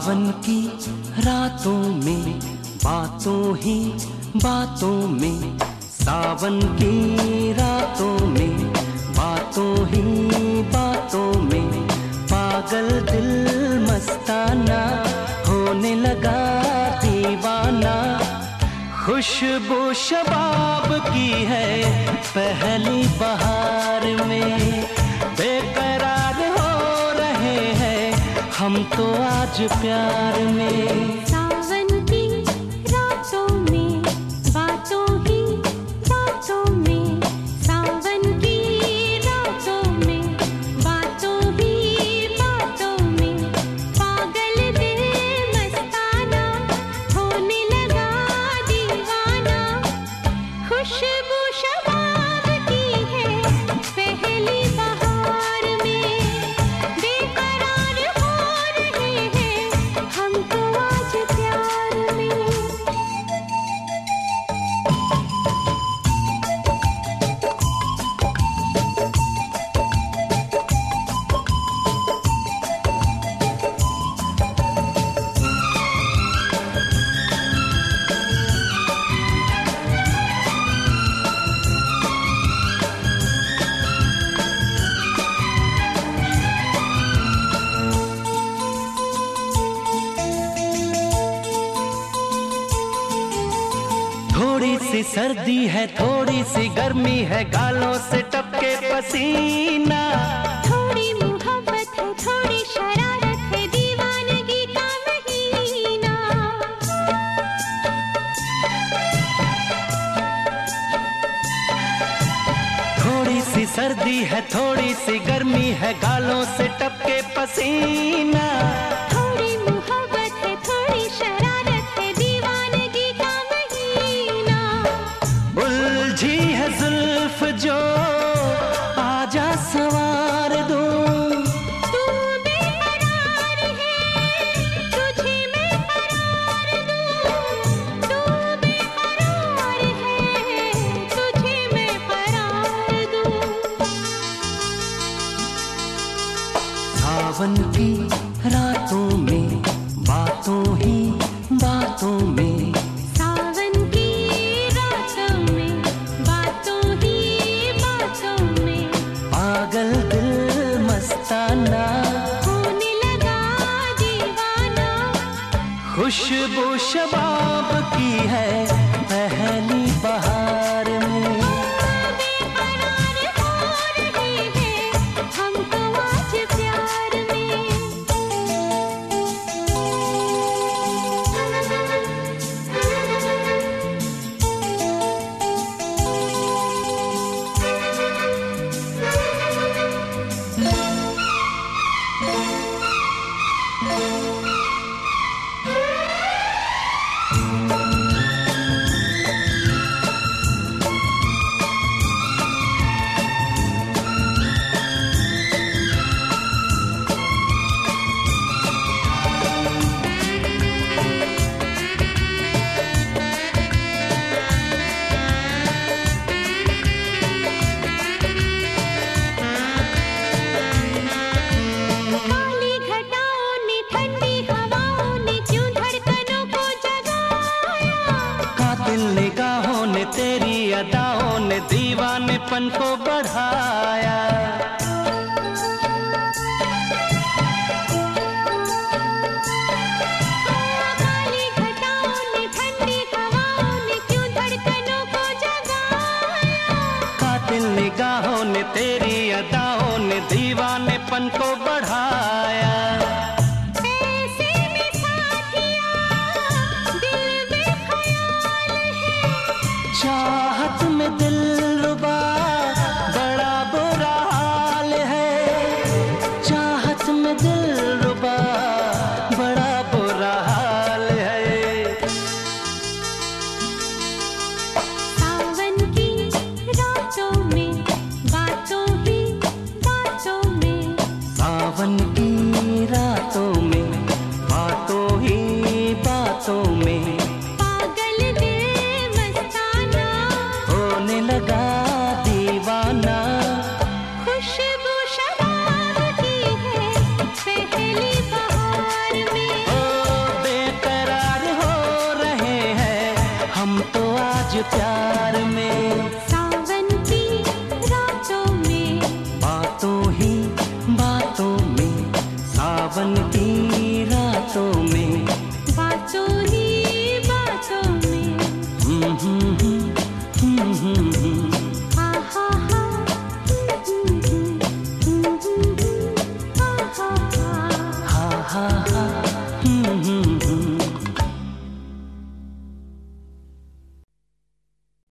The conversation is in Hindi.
सावन की रातों में बातों ही बातों में, सावन की रातों में बातों ही बातों में, पागल दिल मस्ताना होने लगा दीवाना। खुशबू शबाब की है पहली बहार में, बेकरार हो रहे हैं हम तो आज प्यार में। थोड़ी सी सर्दी है थोड़ी सी गर्मी है, गालों से टपके पसीना। थोड़ी मोहब्बत है थोड़ी शरारत है, दीवानगी का महीना। थोड़ी सी सर्दी है थोड़ी सी गर्मी है, गालों से टपके पसीना। थोड़ी मोहब्बत है थोड़ी शरारत है, दीवानगी का महीना। उलझी है जुल्फ जो आजा सवार दूं, तू बेकरार है तुझे मैं करार दूं, तू बेकरार है तुझे मैं करार दूं। सावन की रातों में बातों ही बातों में, सावन की रातों में बातों ही बातों में, पागल दिल मस्ताना होने लगा दीवाना। खुशबू शबाब की है पहली बहार में। बेकरार हो रहे हैं हम तो आज प्यार में। काली घटाओं ने ठंडी हवाओं ने क्यों धड़कनों को जगाया। कातिल निगाहों ने तेरी अदाओं ने दीवानेपन को बढ़ाया। काली घटाओं ने ठंडी हवाओं ने क्यों धड़कनों को जगाया। कातिल निगाहों ने तेरी अदाओं ने दीवानेपन को बढ़ाया। ऐसे में साथिया दिल में ख्याल है, चाहत में दिलरुबा बड़ा बुरा हाल है। चाहत में दिलरुबा बड़ा बुरा हाल है। सावन की रातों में बातों ही बातों में, सावन की रातों में बातों ही बातों में, पागल दिल मस्ताना होने लगा दीवाना। खुशबू शबाब की है पहली बहार में। हम तो आज प्यार